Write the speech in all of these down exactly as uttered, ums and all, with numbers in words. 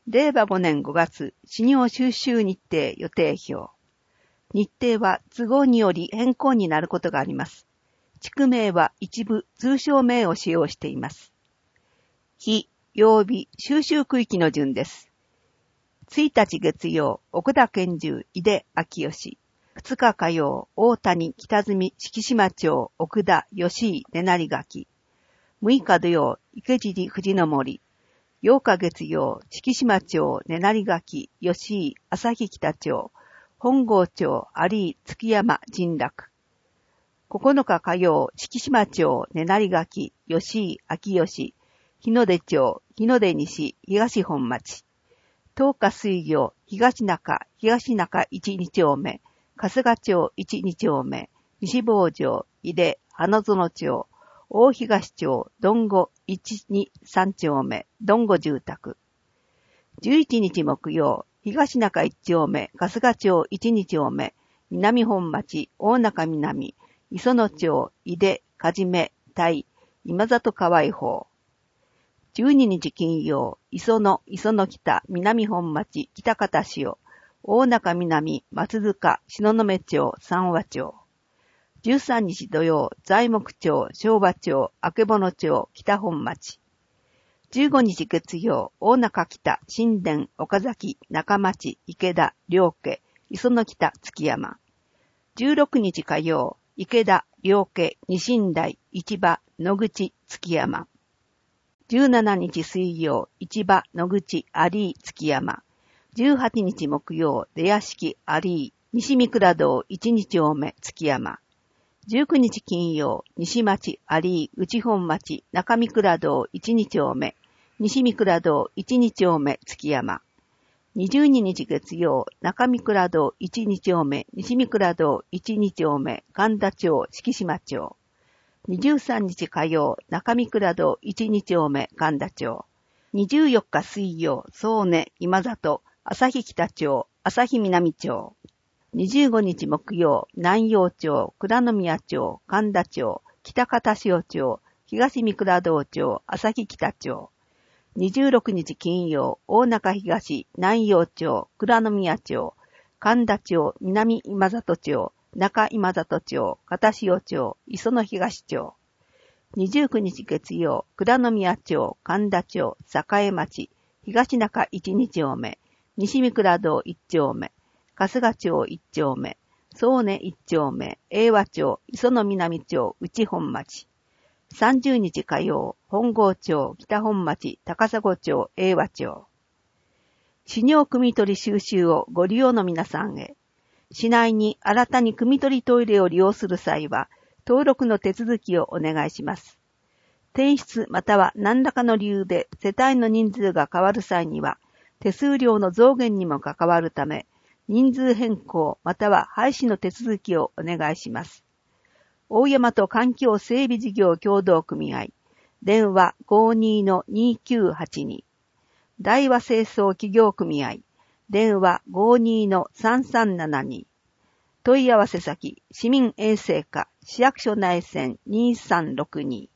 れいわごねんごがつ、始業収集日程予定表。日程は都合により変更になることがあります。地区名は一部通称名を使用しています。日、曜日、収集区域の順です。いちにち月曜、奥田健重、井出昭義。ふつか火曜、大谷、北住、敷島町、奥田、吉井、根成垣。むいか土曜、池尻、藤の森。ようか月曜、敷島町、根成垣、吉井、旭北町、本郷町、有井、月山、神楽。ここのか火曜、敷島町、根成垣、吉井、秋吉、日の出町、日の出西、東本町。とおか水曜、東中、東中いちに丁目、春日町いちに丁目、西坊城、井出、花園町、大東町、どんごいちにさん丁目、どんご住宅。じゅういちにち木曜、東中いち丁目、春日町いちに丁目、南本町、大中南、磯野町、井出、かじめ、大、今里河合方。じゅうににち金曜、磯野、磯野北、南本町、北方塩、大中南、松塚、東雲町、三和町。じゅうさんにち土曜、材木町、昭和町、明物町、北本町。じゅうごにち月曜、大中北、新田、岡崎、中町、池田、両家、磯野北、月山。じゅうろくにち火曜、池田、両家、二新台、市場、野口、月山。じゅうしちにち水曜、市場、野口、有井、月山。じゅうはちにち木曜、出屋敷、有井、西三倉堂、いちに丁目、月山。じゅうくにち金曜、西町、有井、内本町、中三倉堂、いちに丁目、西三倉堂、いちに丁目、月山。にじゅうににち月曜、中三倉堂、いちに丁目、西三倉堂、いちに丁目、神田町、敷島町。にじゅうさんにち火曜、中三倉堂、いちに丁目、神田町。にじゅうよっか水曜、総根、今里、旭北町、旭南町。にじゅうごにち木曜、南陽町、倉宮町、神田町、北方塩町、東三倉堂町、旭北町。にじゅうろくにち金曜、大中東、南陽町、倉宮町、神田町、南今里町、中今里町、片塩町、磯野東町。にじゅうくにち月曜、倉宮町、神田町、栄町、東中いちに丁目、西三倉堂いち丁目、春日町いち丁目、総根いち丁目、英和町、磯野南町、内本町。さんじゅうにち火曜、本郷町、北本町、高砂町、英和町。始業汲み取り収集をご利用の皆さんへ。市内に新たに汲み取りトイレを利用する際は、登録の手続きをお願いします。転出または何らかの理由で世帯の人数が変わる際には、手数料の増減にも関わるため、人数変更または廃止の手続きをお願いします。大山と環境整備事業協同組合、電話 ごじゅうにのにきゅうはちに。大和清掃企業組合、電話 ごじゅうにのさんさんななに。問い合わせ先、市民衛生課、市役所内線にさんろくに。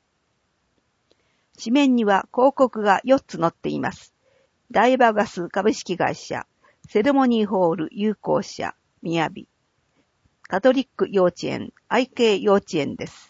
紙面には広告がよっつ載っています。大和ガス株式会社、セレモニーホール有効者、みやび。カトリック幼稚園、愛慶幼稚園です。